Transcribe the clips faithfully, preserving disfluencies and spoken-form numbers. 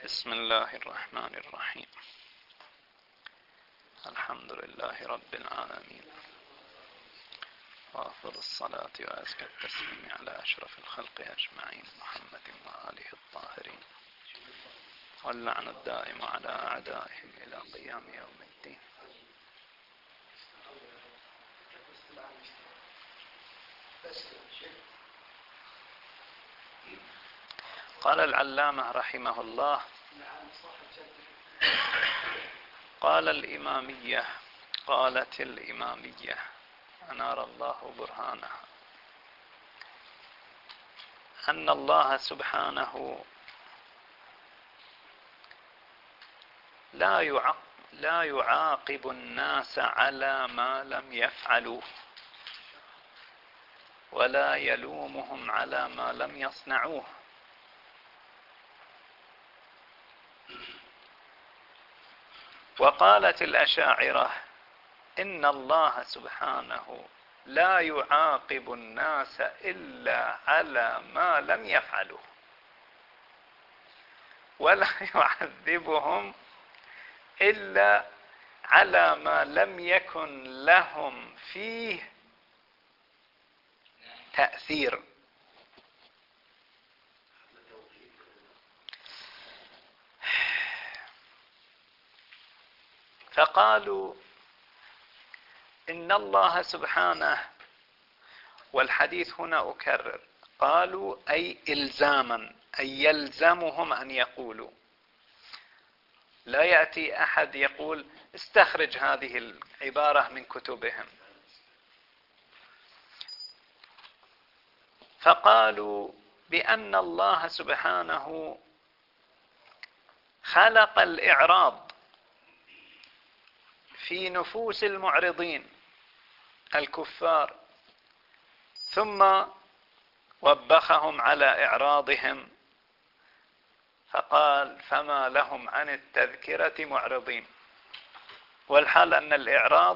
بسم الله الرحمن الرحيم. الحمد لله رب العالمين، وأفضل الصلاة وأزكى التسليم على أشرف الخلق أجمعين محمد وآله الطاهرين، واللعن الدائم على أعدائهم إلى قيام يوم الدين. قال العلامة رحمه الله: قال الإمامية قالت الإمامية أنار الله برهانها أن الله سبحانه لا لا يعاقب الناس على ما لم يفعلوا، ولا يلومهم على ما لم يصنعوه. وقالت الأشاعرة إن الله سبحانه لا يعاقب الناس إلا على ما لم يفعلوا، ولا يعذبهم إلا على ما لم يكن لهم فيه تأثير. فقالوا إن الله سبحانه، والحديث هنا أكرر، قالوا أي إلزاما، أي يلزمهم أن يقولوا. لا يأتي أحد يقول استخرج هذه العبارة من كتبهم. فقالوا بأن الله سبحانه خلق الإعراض في نفوس المعرضين الكفار، ثم وبخهم على إعراضهم، فقال فما لهم عن التذكرة معرضين. والحال أن الإعراض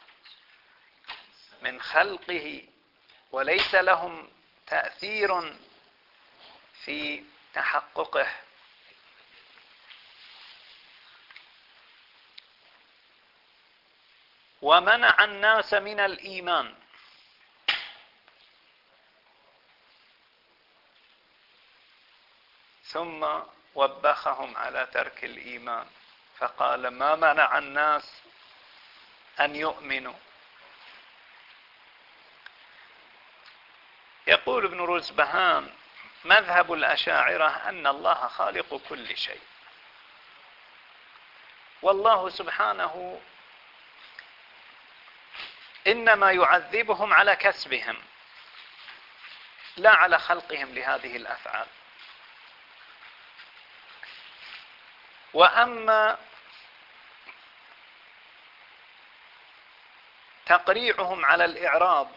من خلقه، وليس لهم تأثير في تحققه. ومنع الناس من الإيمان، ثم وبخهم على ترك الإيمان، فقال ما منع الناس أن يؤمنوا. يقول ابن رزبهان: مذهب الأشاعرة أن الله خالق كل شيء، والله سبحانه إنما يعذبهم على كسبهم، لا على خلقهم لهذه الأفعال. وأما تقريعهم على الإعراض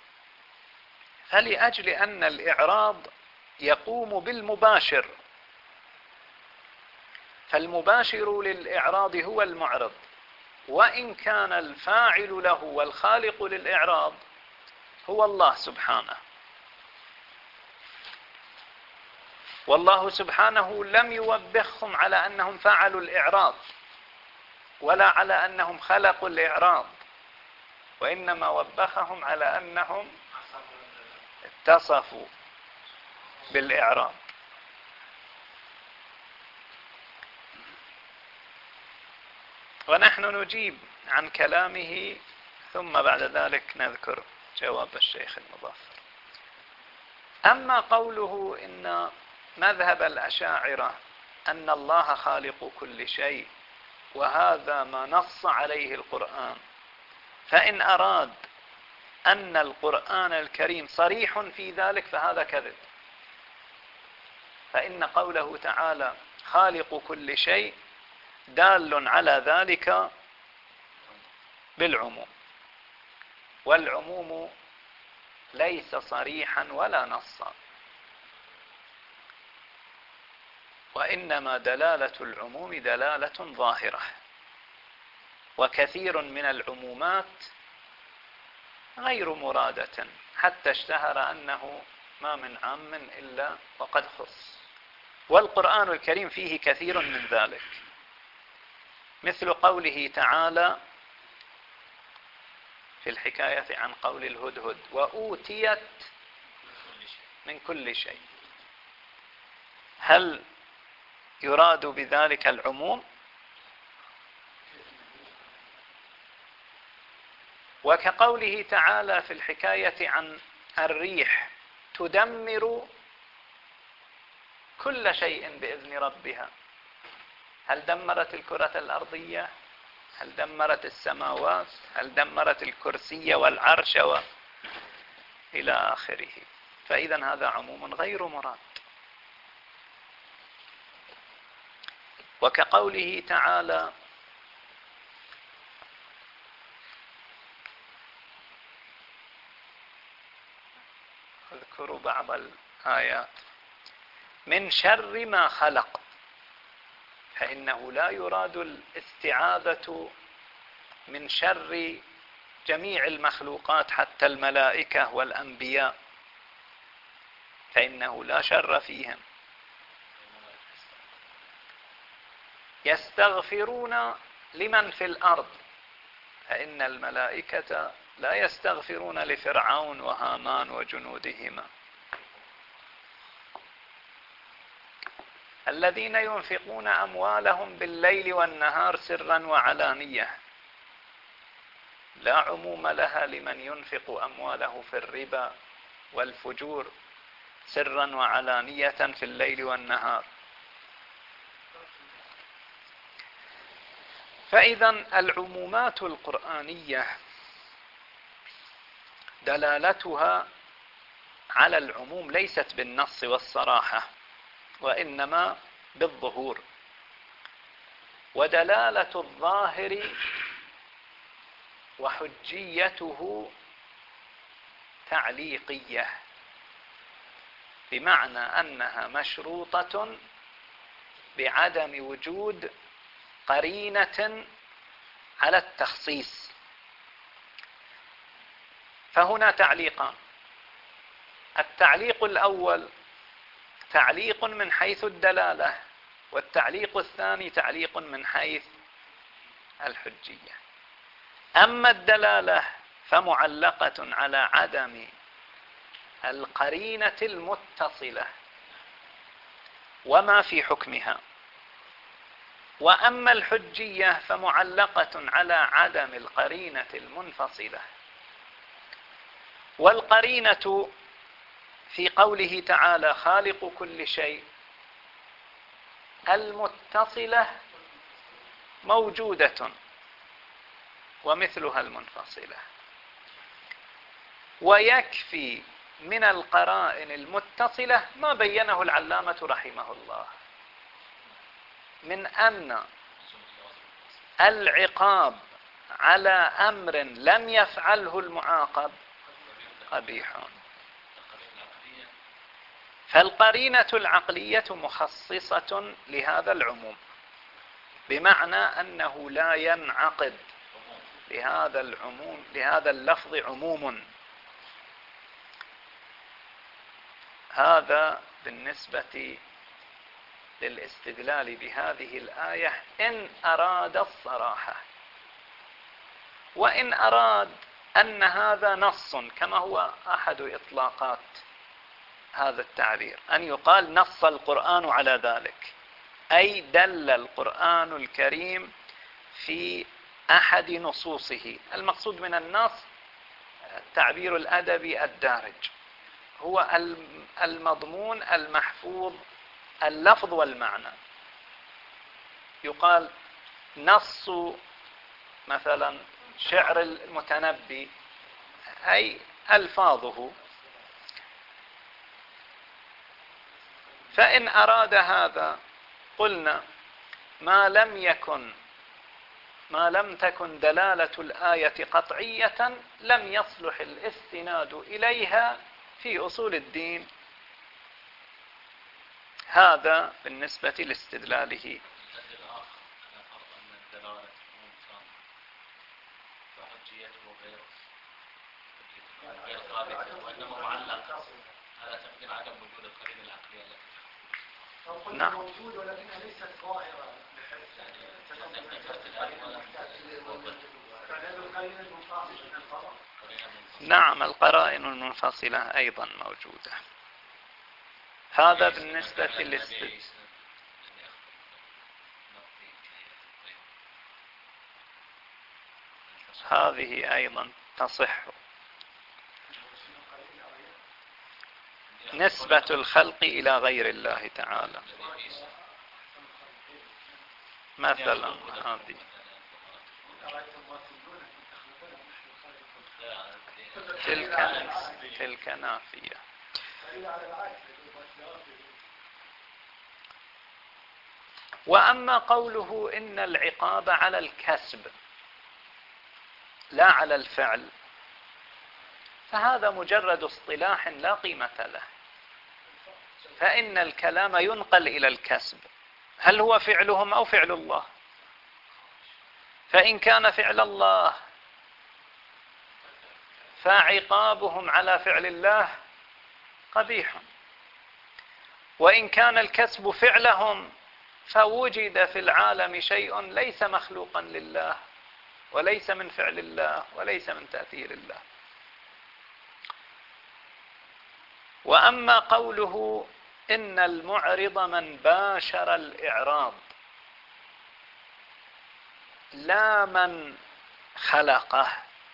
فلأجل أن الإعراض يقوم بالمباشر، فالمباشر للإعراض هو المعرض، وإن كان الفاعل له والخالق للإعراض هو الله سبحانه. والله سبحانه لم يوبخهم على أنهم فعلوا الإعراض، ولا على أنهم خلقوا الإعراض، وإنما وبخهم على أنهم اتصفوا بالإعراض. ونحن نجيب عن كلامه، ثم بعد ذلك نذكر جواب الشيخ المظفر. أما قوله إن مذهب الأشاعرة أن الله خالق كل شيء، وهذا ما نص عليه القرآن، فإن أراد أن القرآن الكريم صريح في ذلك فهذا كذب. فإن قوله تعالى خالق كل شيء دال على ذلك بالعموم، والعموم ليس صريحا ولا نصا، وإنما دلالة العموم دلالة ظاهرة. وكثير من العمومات غير مرادة، حتى اشتهر أنه ما من عام إلا وقد خص. والقرآن الكريم فيه كثير من ذلك، مثل قوله تعالى في الحكاية عن قول الهدهد: وأوتيت من كل شيء. هل يراد بذلك العموم؟ وكقوله تعالى في الحكاية عن الريح: تدمر كل شيء بإذن ربها. هل دمرت الكرة الأرضية؟ هل دمرت السماوات؟ هل دمرت الكرسي والعرش و... إلى آخره. فإذا هذا عموم غير مراد. وكقوله تعالى: اذكروا بعض الآيات: من شر ما خلق، فإنه لا يراد الاستعاذة من شر جميع المخلوقات حتى الملائكة والأنبياء، فإنه لا شر فيهم. يستغفرون لمن في الأرض، فإن الملائكة لا يستغفرون لفرعون وهامان وجنودهما. الذين ينفقون أموالهم بالليل والنهار سرا وعلانية، لا عموم لها لمن ينفق أمواله في الربا والفجور سرا وعلانية في الليل والنهار. فإذا العمومات القرآنية دلالتها على العموم ليست بالنص والصراحة، وإنما بالظهور. ودلالة الظاهر وحجيته تعليقية، بمعنى أنها مشروطة بعدم وجود قرينة على التخصيص. فهنا تعليقان: التعليق الأول تعليق من حيث الدلالة، والتعليق الثاني تعليق من حيث الحجية. أما الدلالة فمعلقة على عدم القرينة المتصلة وما في حكمها، وأما الحجية فمعلقة على عدم القرينة المنفصلة. والقرينة في قوله تعالى: خالق كل شيء، المتصلة موجودة ومثلها المنفصلة. ويكفي من القرائن المتصلة ما بينه العلامة رحمه الله من أن العقاب على أمر لم يفعله المعاقب قبيح. فالقرينة العقلية مخصصة لهذا العموم، بمعنى أنه لا ينعقد لهذا العموم لهذا اللفظ عموم. هذا بالنسبة للاستدلال بهذه الآية إن أراد الصراحة. وإن أراد أن هذا نص، كما هو أحد إطلاقات هذا التعبير، أن يقال نص القرآن على ذلك، أي دل القرآن الكريم في أحد نصوصه. المقصود من النص التعبير الأدبي الدارج، هو المضمون المحفوظ اللفظ والمعنى. يقال نص مثلا شعر المتنبي، أي ألفاظه. فإن أراد هذا قلنا ما لم يكن ما لم تكن دلالة الآية قطعية لم يصلح الاستناد إليها في أصول الدين. هذا بالنسبة لاستدلاله. نعم. موجود ولكنها ليست ظاهرة نعم، القرائن المنفصلة أيضا موجودة. هذا بالنسبة للاستدلال. هذه أيضا تصح. نسبة الخلق إلى غير الله تعالى مثلا، هذه تلك تلك نافية. وأما قوله إن العقاب على الكسب لا على الفعل، فهذا مجرد اصطلاح لا قيمة له. فإن الكلام ينقل إلى الكسب، هل هو فعلهم أو فعل الله؟ فإن كان فعل الله فعقابهم على فعل الله قبيح، وإن كان الكسب فعلهم فوجد في العالم شيء ليس مخلوقا لله وليس من فعل الله وليس من تأثير الله. وأما قوله إن المعرض من باشر الإعراض لا من خلقه،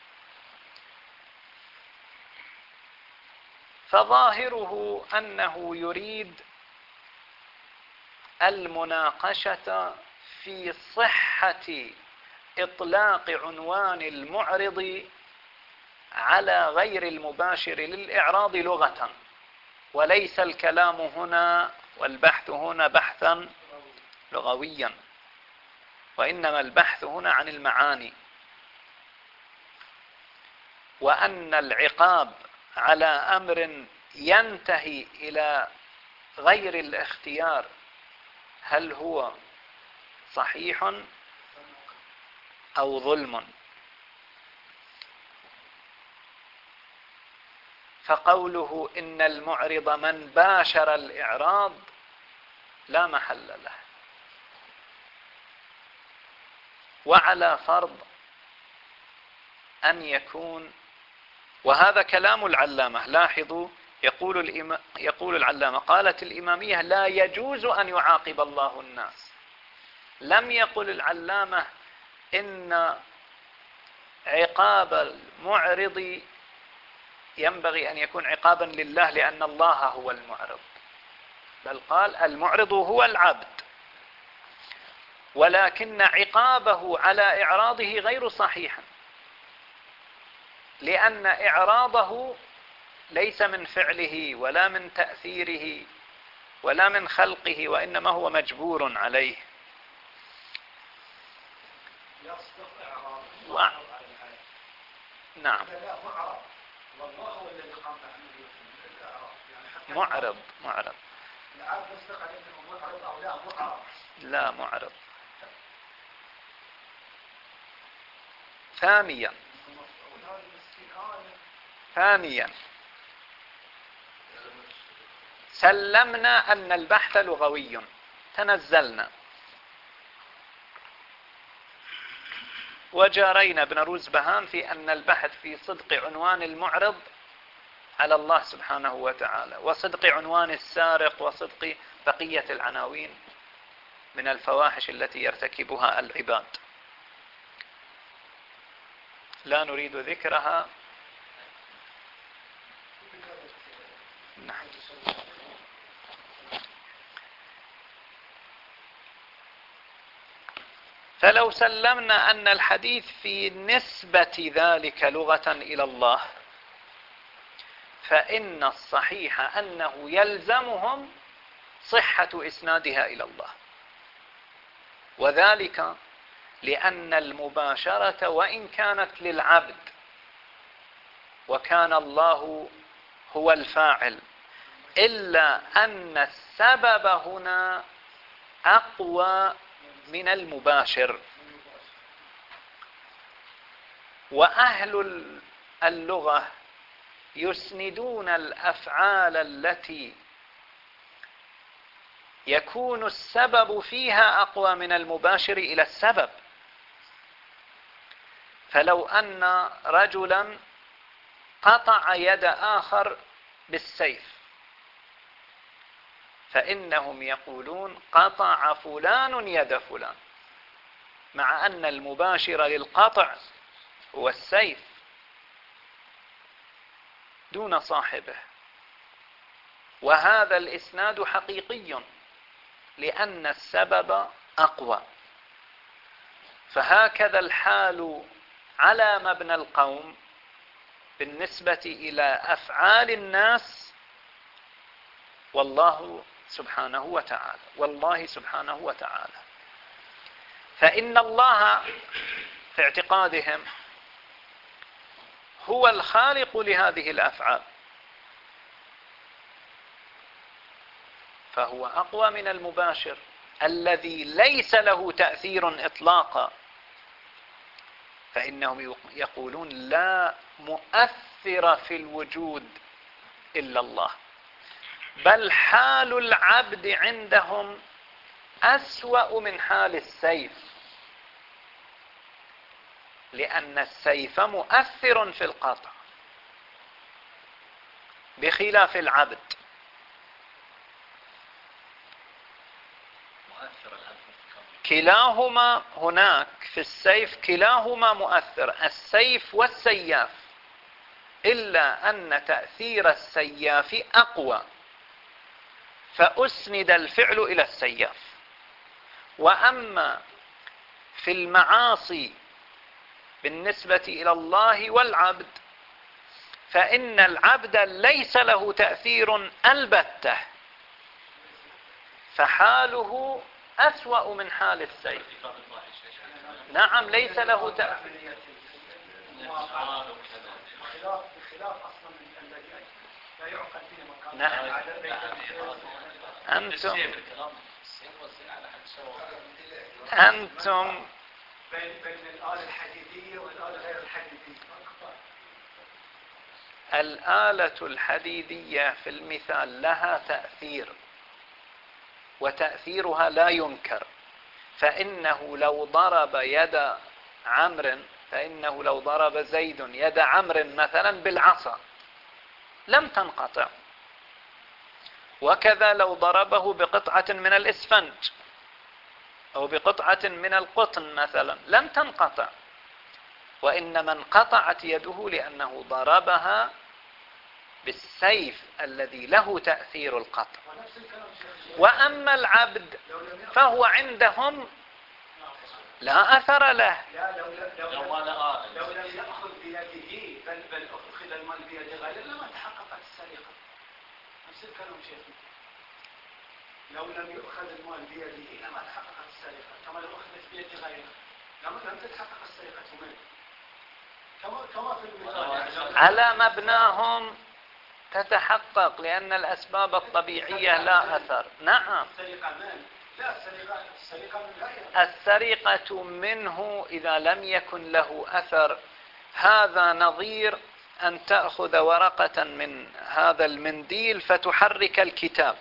فظاهره أنه يريد المناقشة في صحة إطلاق عنوان المعرض على غير المباشر للإعراض لغة، وليس الكلام هنا والبحث هنا بحثا لغويا، وإنما البحث هنا عن المعاني. وأن العقاب على أمر ينتهي إلى غير الاختيار هل هو صحيح أو ظلم. فقوله إن المعرض من باشر الإعراض لا محل له. وعلى فرض أن يكون، وهذا كلام العلامة، لاحظوا يقول الإمام يقول العلامة قالت الإمامية لا يجوز أن يعاقب الله الناس. لم يقل العلامة إن عقاب المعرض ينبغي أن يكون عقابا لله لأن الله هو المعرض، بل قال المعرض هو العبد، ولكن عقابه على إعراضه غير صحيح، لأن إعراضه ليس من فعله ولا من تأثيره ولا من خلقه، وإنما هو مجبور عليه. و... نعم، معرض معرض لا معرض. ثانيا ثانيا سلمنا أن البحث لغوي، تنزلنا وجارينا ابن روزبهان في أن البحث في صدق عنوان المعرض على الله سبحانه وتعالى، وصدق عنوان السارق، وصدق بقية العناوين من الفواحش التي يرتكبها العباد، لا نريد ذكرها. نعم. فلو سلمنا أن الحديث في نسبة ذلك لغة إلى الله، فإن الصحيح أنه يلزمهم صحة إسنادها إلى الله، وذلك لأن المباشرة وإن كانت للعبد وكان الله هو الفاعل، إلا أن السبب هنا أقوى من المباشر. وأهل اللغة يسندون الأفعال التي يكون السبب فيها أقوى من المباشر إلى السبب. فلو أن رجلا قطع يد آخر بالسيف فإنهم يقولون قطع فلان يد فلان، مع أن المباشر للقطع هو السيف دون صاحبه. وهذا الإسناد حقيقي لأن السبب أقوى. فهكذا الحال على مبنى القوم بالنسبة إلى أفعال الناس والله سبحانه وتعالى والله سبحانه وتعالى. فإن الله في اعتقادهم هو الخالق لهذه الأفعال، فهو أقوى من المباشر الذي ليس له تأثير إطلاقا. فإنهم يقولون لا مؤثر في الوجود إلا الله، بل حال العبد عندهم أسوأ من حال السيف، لأن السيف مؤثر في القطع بخلاف العبد. كلاهما هناك في السيف كلاهما مؤثر، السيف والسياف، إلا أن تأثير السياف أقوى فأسند الفعل إلى السياف. وأما في المعاصي بالنسبة إلى الله والعبد فإن العبد ليس له تأثير البتة، فحاله أسوأ من حال السيف. نعم ليس له تأثير. نعم أنتم أنتم بين بين الآلة الحديدية والآلة غير الحديدية. الآلة الحديدية في المثال لها تأثير، وتأثيرها لا ينكر. فإنه لو ضرب يد عمرو فإنه لو ضرب زيد يد عمرو مثلا بالعصا لم تنقطع، وكذا لو ضربه بقطعة من الإسفنج أو بقطعة من القطن مثلا لم تنقطع، وإنما انقطعت يده لأنه ضربها بالسيف الذي له تأثير القطع. وأما العبد فهو عندهم لا أثر له. لا لو لو لو لو لم يأخذ بيده بل بل أخذ المال بيد غيره لما تحققت السرقة. نفس الكلام شيخنا. لو لم يؤخذ المال بيده لما تحققت السرقة، كما لو أخذت بيد غيره لم لم تتحقق السرقة منه. كما كما في المثال على مبناهم تتحقق لأن الأسباب الطبيعية لا أثر. نعم السرقة من لا السرقة السرقة من غيره. السرقة منه إذا لم يكن له أثر. هذا نظير أن تأخذ ورقة من هذا المنديل فتحرك الكتاب،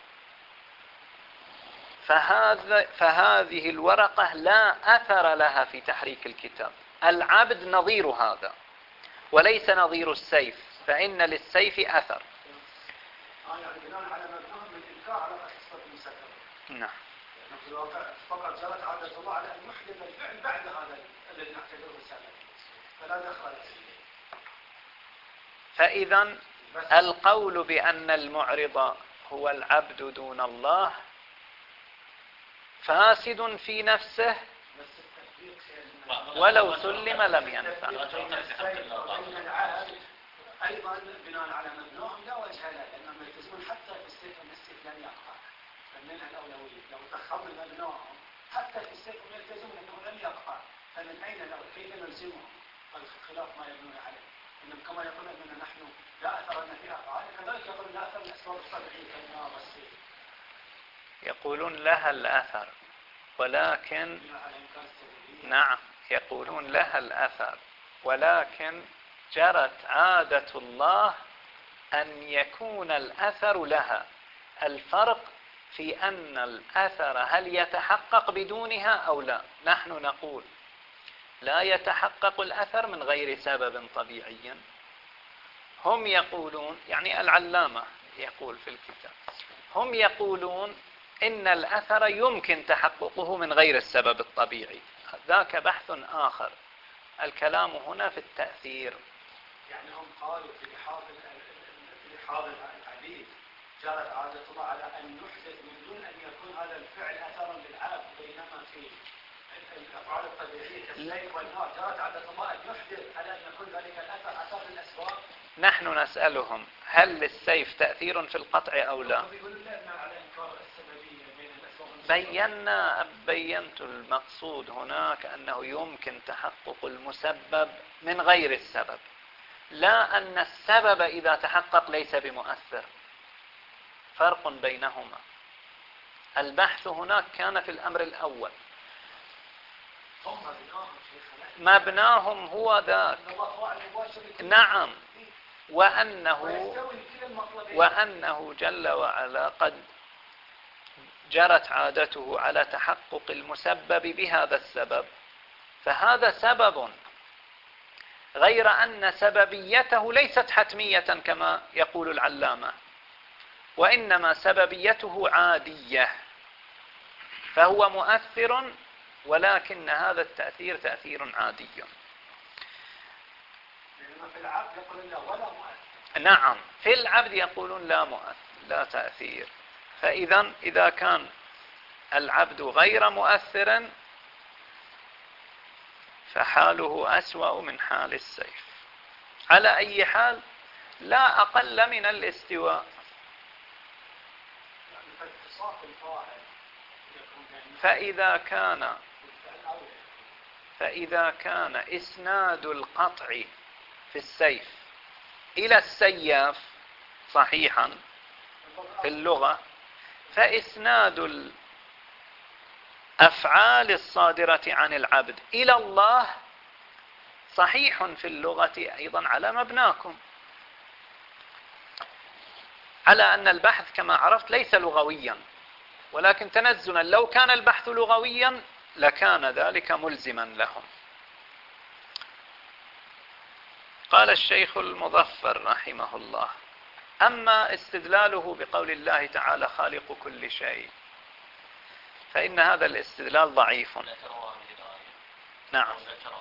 فهذا فهذه الورقة لا أثر لها في تحريك الكتاب. العبد نظير هذا وليس نظير السيف، فإن للسيف أثر. آه يعني بناء على مبناهم من إنكار على قصة المسكرة. نعم. في الواقع فقط جرت عادة الله على أن يحدث الفعل بعد هذا الذي نعتبره سبب، فلا دخل فيه. فإذا القول بأن المعرض هو العبد دون الله فاسد في نفسه ولو سلم لم ينفع. أيضا بناء على مبناهم لا وجه له، لأنهم يلتزمون حتى في السيف أن السيف لن يقطع، فمنها الأولوية. لو تخمن مبناهم حتى في السيف يلتزمون أنه لن يقطع، فمن أين لو كيف نلزمهم الخلاف ما يبنون عليه؟ إنهم كما يقولون أننا نحن لا أثر لنا في أفعال، كذلك يقولون لا أثر الأسباب الطبيعية كالنار والسيف. يقولون لها الأثر ولكن نعم يقولون لها الأثر ولكن جرت عادة الله أن يكون الأثر لها. الفرق في أن الأثر هل يتحقق بدونها أو لا. نحن نقول لا يتحقق الأثر من غير سبب طبيعي. هم يقولون، يعني العلامة يقول في الكتاب، هم يقولون إن الأثر يمكن تحققه من غير السبب الطبيعي. ذاك بحث آخر. الكلام هنا في التأثير. يعني هم قالوا في لحاظ في لحاظ العبيد جرت عادة الله على أن يحدث من دون أن يكون هذا الفعل أثرا للعبد، بينما في الأفعال الطبيعية كالسيف والنار جرت عادة الله أن يحدث على أن يكون ذلك الأثر أثر للأسباب. نحن نسألهم هل للسيف تأثير في القطع أو لا؟ بينا بينت المقصود هناك أنه يمكن تحقق المسبب من غير السبب، لا أن السبب إذا تحقق ليس بمؤثر. فرق بينهما. البحث هناك كان في الأمر الأول. مبناهم هو ذاك. نعم. وأنه وأنه جل وعلا قد جرت عادته على تحقق المسبب بهذا السبب، فهذا سبب، غير أن سببيته ليست حتمية كما يقول العلامة، وإنما سببيته عادية، فهو مؤثر، ولكن هذا التأثير تأثير عادي. في العبد يقولون لا ولا مؤثر. نعم، في العبد يقولون لا مؤثر، لا تأثير. فإذا إذا كان العبد غير مؤثر فحاله أسوأ من حال السيف. على أي حال لا أقل من الاستواء. فإذا كان فإذا كان إسناد القطع في السيف إلى السياف صحيحا في اللغة، فإسناد الأفعال الصادرة عن العبد إلى الله صحيح في اللغة أيضا على مبناكم، على أن البحث كما عرفت ليس لغويا، ولكن تنزلا لو كان البحث لغويا لكان ذلك ملزما لهم. قال الشيخ المظفر رحمه الله: أما استدلاله بقول الله تعالى خالق كل شيء فإن هذا الاستدلال ضعيف. نعم.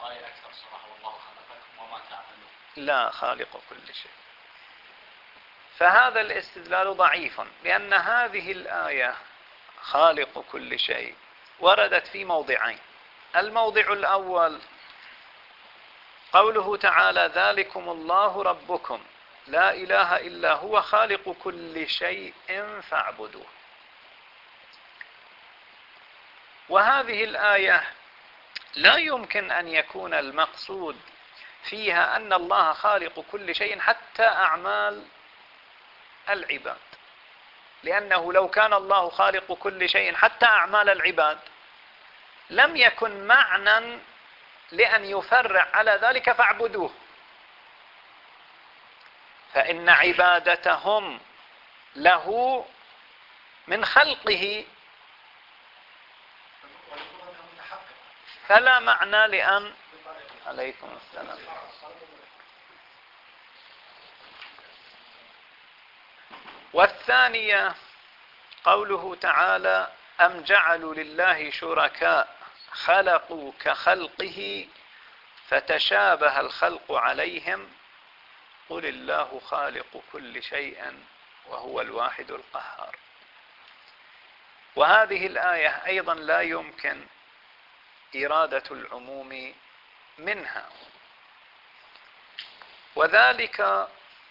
لا، خالق كل شيء. فهذا الاستدلال ضعيف، لأن هذه الآية خالق كل شيء وردت في موضعين. الموضع الأول قوله تعالى: ذلكم الله ربكم لا إله إلا هو خالق كل شيء فاعبدوه. وهذه الآية لا يمكن أن يكون المقصود فيها أن الله خالق كل شيء حتى أعمال العباد، لأنه لو كان الله خالق كل شيء حتى أعمال العباد لم يكن معنى لأن يفرع على ذلك فاعبدوه، فإن عبادتهم له من خلقه، فلا معنى لأن. عليكم السلام. والثانية قوله تعالى: أم جعلوا لله شركاء خلقوا كخلقه فتشابه الخلق عليهم قل الله خالق كل شيء وهو الواحد القهار. وهذه الآية أيضا لا يمكن إرادة العموم منها، وذلك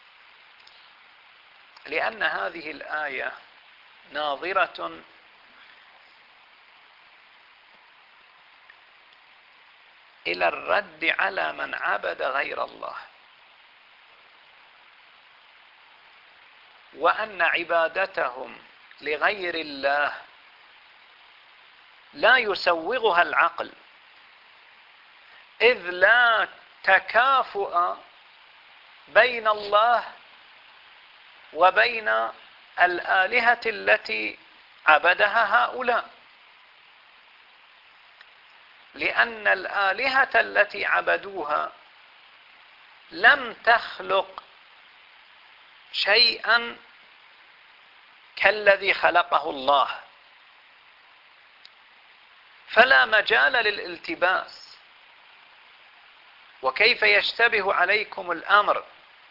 لأن هذه الآية ناظرة إلى الرد على من عبد غير الله، وأن عبادتهم لغير الله لا يسوغها العقل، إذ لا تكافؤ بين الله وبين الآلهة التي عبدها هؤلاء، لأن الآلهة التي عبدوها لم تخلق شيئا كالذي خلقه الله، فلا مجال للالتباس. وكيف يشتبه عليكم الأمر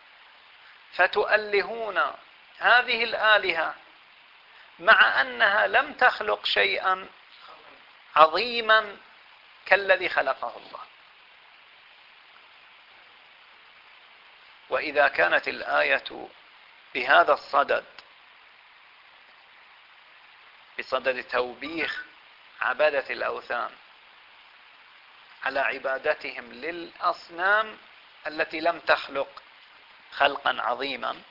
فتؤلهون هذه الآلهة مع أنها لم تخلق شيئا عظيما كالذي خلقه الله؟ وإذا كانت الآية بهذا الصدد، بصدد توبيخ عبادة الأوثان على عبادتهم للأصنام التي لم تخلق خلقا عظيما،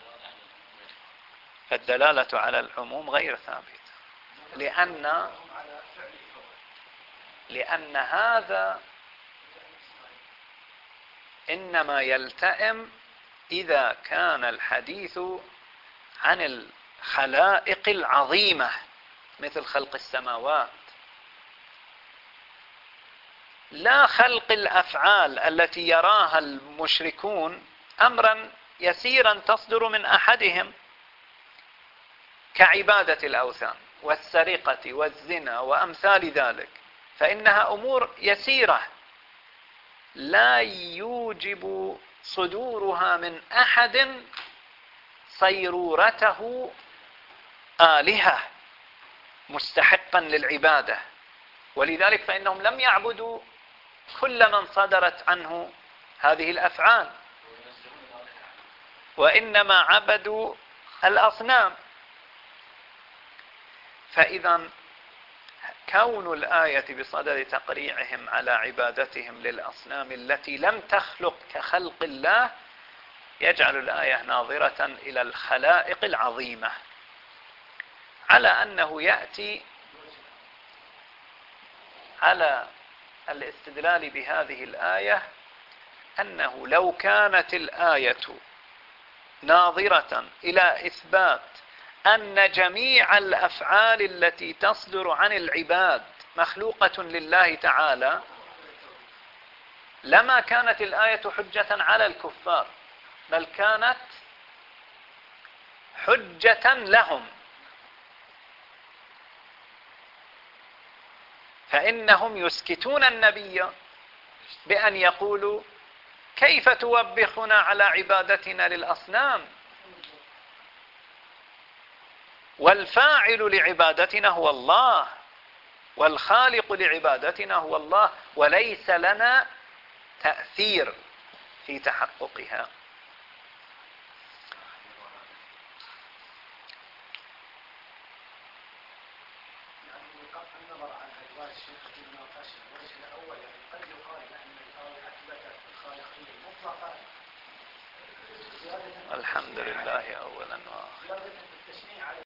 فالدلالة على العموم غير ثابتة، لأن لأن هذا إنما يلتئم إذا كان الحديث عن الخلائق العظيمة مثل خلق السماوات، لا خلق الأفعال التي يراها المشركون أمرا يسيرا تصدر من أحدهم كعبادة الأوثان والسرقة والزنا وأمثال ذلك، فإنها أمور يسيرة لا يوجب صدورها من أحد صيرورته آلهة مستحقا للعبادة. ولذلك فإنهم لم يعبدوا كل من صدرت عنه هذه الأفعال، وإنما عبدوا الأصنام. فإذا كون الآية بصدد تقريعهم على عبادتهم للأصنام التي لم تخلق كخلق الله يجعل الآية ناظرة إلى الخلائق العظيمة، على أنه يأتي على الاستدلال بهذه الآية أنه لو كانت الآية ناظرة إلى إثبات أن جميع الأفعال التي تصدر عن العباد مخلوقة لله تعالى لما كانت الآية حجة على الكفار، بل كانت حجة لهم، فإنهم يسكتون النبي بأن يقولوا كيف توبخنا على عبادتنا للأصنام، والفاعل لعبادتنا هو الله، والخالق لعبادتنا هو الله، وليس لنا تأثير في تحققها. الحمد لله أولا وآخرا.